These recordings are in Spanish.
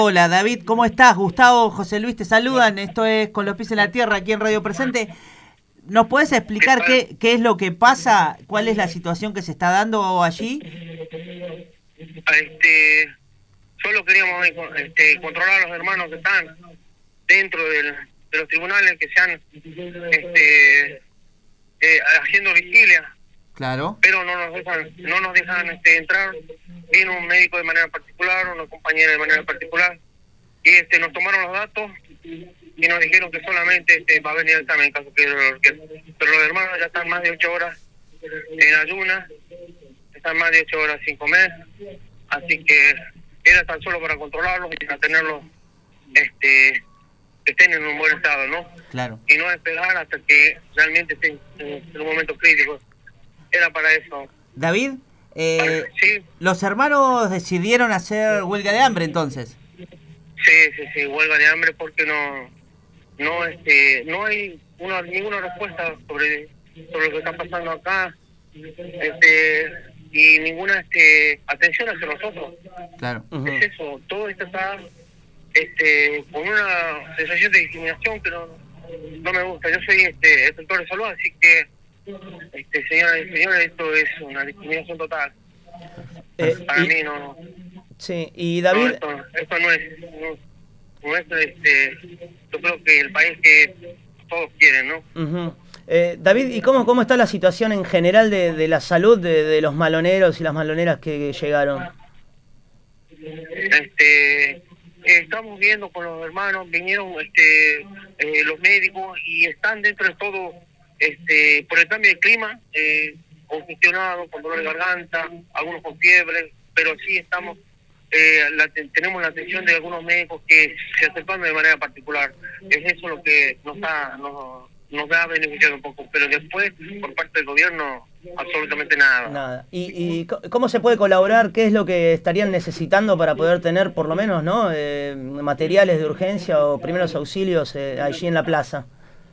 Hola David, ¿cómo estás? Gustavo, José Luis te saludan, esto es Con los pies en la tierra aquí en Radio Presente. ¿Nos podés ¿Qué explicar tal? qué es lo que pasa? ¿Cuál es la situación que se está dando allí? Este, Solo queríamos controlar a los hermanos que están dentro de los tribunales que sean haciendo vigilia, Claro, pero no nos dejan entrar. Vino un médico de manera particular, una compañera de manera particular, y nos tomaron los datos y nos dijeron que solamente va a venir el examen en caso pero los hermanos ya están más de 8 horas en ayunas, están más de 8 horas sin comer. Así que era tan solo para controlarlos y mantenerlos que estén en un buen estado, ¿no? claro. Y no esperar hasta que realmente estén en un momento crítico. Era para eso. David, Sí, los hermanos decidieron hacer huelga de hambre entonces. sí, huelga de hambre porque no hay ninguna respuesta sobre lo que está pasando acá, y ninguna atención hacia nosotros. Claro. Es eso, todo esto está con una sensación de discriminación que no me gusta. Yo soy el sector de salud, así que señoras y señores, esto es una discriminación total. Para Y mí no, sí, y no, David, esto no es yo creo que el país que todos quieren, ¿no? ujú. David, ¿y cómo está la situación en general de la salud de los maloneros y las maloneras que llegaron? Estamos viendo con los hermanos, vinieron los médicos y están dentro de todo, por el cambio de clima, congestionados, con dolor de garganta, algunos con fiebre, pero sí estamos, tenemos la atención de algunos médicos que se acercan de manera particular. Es eso lo que nos va a beneficiar un poco, pero después, por parte del gobierno, absolutamente nada. Nada. ¿Cómo se puede colaborar? ¿Qué es lo que estarían necesitando para poder tener, por lo menos, ¿no? Materiales de urgencia o primeros auxilios allí en la plaza?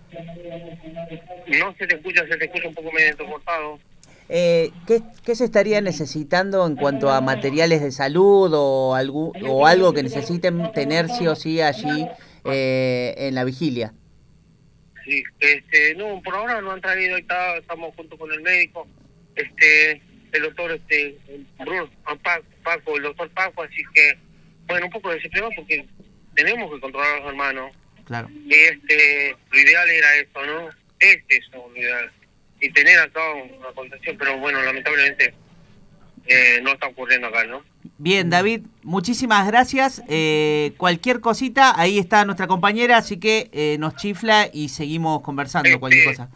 No se te escucha un poco medio entrecortado. ¿Qué se estaría necesitando en cuanto a materiales de salud o algo que necesiten tener sí o sí allí en la vigilia? Sí, no, por ahora no han traído, estamos junto con el médico, el doctor, Bruno, Paco, el doctor Paco, así que, bueno, un poco desesperado porque tenemos que controlar a los hermanos, Claro. y lo ideal era eso, ¿no? Es eso, lo ideal, y tener acá una contención, pero bueno, lamentablemente no está ocurriendo acá, ¿no? Bien, David, muchísimas gracias. Cualquier cosita, ahí está nuestra compañera, así que nos chifla y seguimos conversando, cualquier Este, cosa.